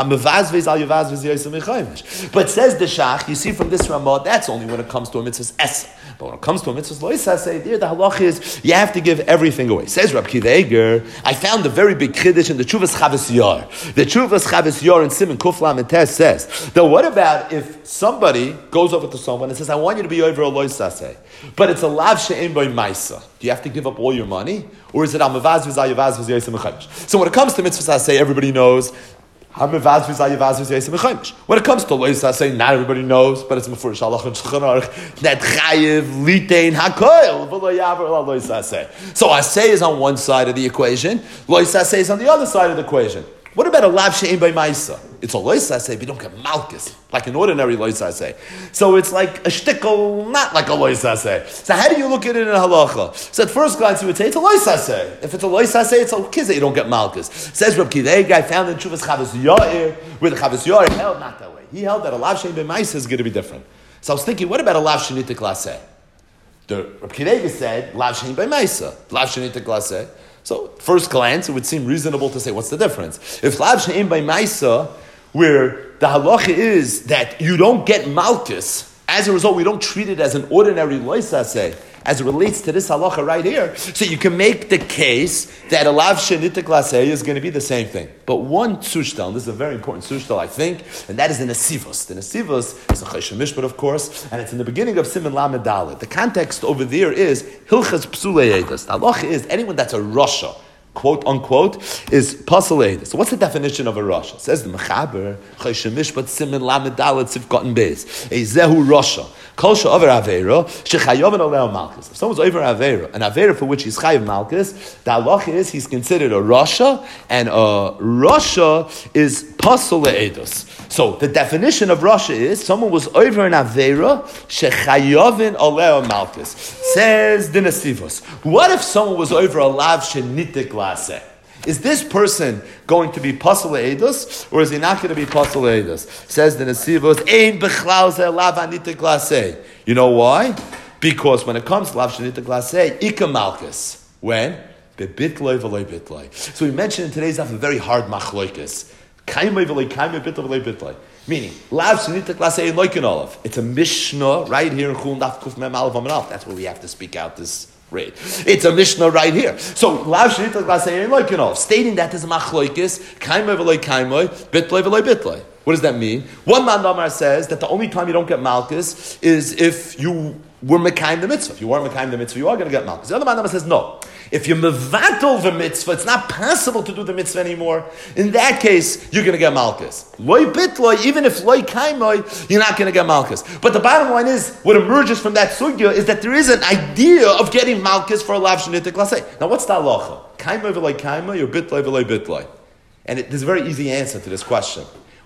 But says the Shach, you see from this Ramah, that's only when it comes to a mitzvah es. But when it comes to a mitzvah lo saseh, there the halach is, you have to give everything away. Says Reb Kiva Eiger, I found a very big chiddush in the Tshuvas Chavis Yar. The Tshuvas Chavis Yar in Siman Kuf Lamed Tes says, though what about if somebody goes over to someone and says, I want you to be over a lo saseh, but it's a lav she'en by maisa. Do you have to give up all your money? Or is it amavaz v'zayavaz v'zayavaz v'chaymish? So when it comes to mitzvah saseh, everybody knows amavaz v'zayavaz v'zayavaz v'chaymish. When it comes to lois saseh, not everybody knows, but it's mefurish halach and shulchan aruch that chayiv litein hakoil v'lo yaver la lois saseh. So aseh is on one side of the equation, lois saseh is on the other side of the equation. What about a lav she'en by maisa? It's a lois saseh, but you don't get malchus, like an ordinary lois saseh. So it's like a shtickle, not like a lois saseh. So how do you look at it in halacha? So at first glance you would say it's a lois saseh. If it's a lois saseh, it's a kizah, you don't get malchus. Says Reb Kiva Eiger, I found in Tshuvas Chavis Yair, where the Chavis Yair held not that way. He held that a lav she'en by maisa is going to be different. So I was thinking, what about a lav shenitik laseh? The Reb Kiva Eiger said lav she'en by maisa, lav shenitik laseh. So, first glance, it would seem reasonable to say, what's the difference? If lav she'en by maisa, where the halacha is that you don't get malchus, as a result, we don't treat it as an ordinary loisaseh, as it relates to this halacha right here. So you can make the case that a lav shenitik laseh is going to be the same thing. But one tzushtal, and this is a very important tzushtal, I think, and that is the nesivos. The nesivos is a choshen mishpat, of course, and it's in the beginning of Siman Lamed Dalet. The context over there is hilchas psulei edus. The halacha is anyone that's a rasha, quote unquote, is pasal. So what's the definition of a rasha? It says the mechaber choshen mishpat Siman Lamed Dalet sivkotin beis a zehu rasha. Kol she'over avera shechayoven oleo malchus. If someone's over avera, an avera for which he's chayav malchus, the halacha is he's considered a rasha, and a rasha is pasal le'edus. So the definition of rasha is someone was over an avera shechayoven oleo malchus. Says the nesivos. What if someone was over a lav shenitik laseh? Is this person going to be pasal le'edus, or is he not going to be pasal le'edus? Says the nesivos, ein bechlal ze lav anitik laseh. You know why? Because when it comes to lav shenitik laseh, ika malchus. When? Bebitloi v'loi bitloi. So we mentioned in today's daf a very hard machloikis. Kaimoi v'loi kaimoi bitloi v'loi bitloi. Meaning, lav shenitik laseh in loikin olav. It's a mishnah right here in Chulun daf kuf mem alav amanal. That's where we have to speak out this. Right. It's a mishnah right here. So, lav shenitik laseh in loikin olav, stating that there's a machloikis, kaimoi v'loi kaimoi, bitloi v'loi bitloi. What does that mean? One man Damar says that the only time you don't get malchus is if you were mekayim the mitzvah. If you weren't mekayim the mitzvah, you are going to get malchus. The other man Damar says no. If you're mevatel the mitzvah, it's not possible to do the mitzvah anymore. In that case, you're going to get malchus. Loi bitloi, even if loi kaimoi, you're not going to get malchus. But the bottom line is, what emerges from that sugya is that there is an idea of getting malchus for a lav shenitik laseh. Now, what's the halacha? Kaimoi v'loi kaimoi or bitloi v'loi bitloi? And it, there's a very easy answer to this question.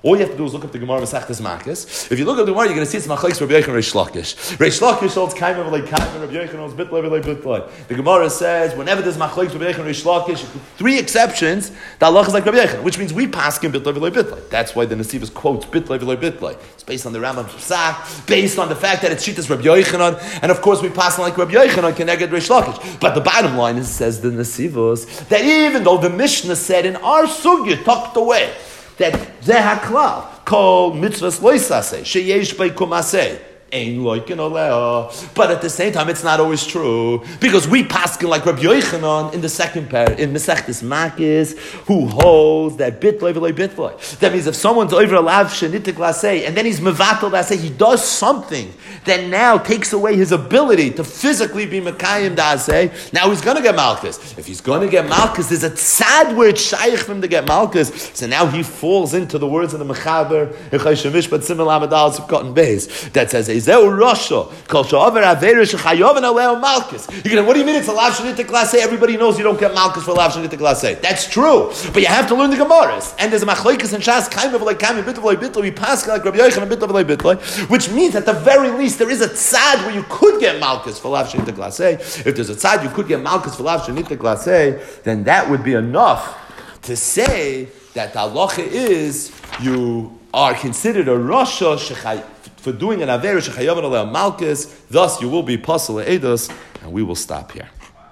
All you have to do is look up the Gemara Masechtas Makos. If you look at the Gemara, you're going to see it's Machlokes Rabbi Yochanan and Reish Lakish. Reish Lakish holds Kaim V'lei Kaim, Rabbi Yochanan holds Bitlai V'lei Bitlai. The Gemara says whenever there's Machlokes Rabbi Yochanan and Reish Lakish, three exceptions, the halach is like Rabbi Yochanan, which means we pass him Bitlai V'lei Bitlai. That's why the Nesivos quotes Bitlai V'lei Bitlai. It's based on the Rambam Psak, based on the fact that it's Shittas Rabbi Yochanan, and of course we pass on like Rabbi Yochanan can negate Reish Lakish. But the bottom line is, says the Nesivos, that even though the Mishnah said in our sugya tucked away that Zeh HaKlal called mitzvahs loisaseh sheyesh beikum aseh ein loikin oleh, but at the same time it's not always true because we paskin like Rabbi Yochanan in the second pair in Masechtas Makos, who holds that bitloi v'loi bitloi. That means if someone's over a lav shenitik laseh and then he's mevatel laseh, he does something that now takes away his ability to physically be mekayim daseh. Now he's going to get malchus. If he's going to get malchus, there's a tzad where it's shaykh for him to get malchus. So now he falls into the words of the mechaber Echai Shemishpat Simel Amadal Sivkot Beis that says Ezeu Rasha Kol Sha'aver Averish Chayav and Aleo Malchus. You're going, what do you mean it's a lav shenitik laseh? Everybody knows you don't get malchus for a lav shenitik laseh. That's true, but you have to learn the Gemaras. And there's a machlokes and shas kaim v'lei kaim bit v'lei bit. We pass like Rabbi Yochanan bit v'lei bit, which means at the very least there is a tzad where you could get malchus for lav shenitik laseh. If there's a tzad you could get malchus for lav shenitik laseh, then that would be enough to say that the halacha is you are considered a rasha shechay for doing an avera shechayav and malchus. Thus, you will be pasal edus, and we will stop here.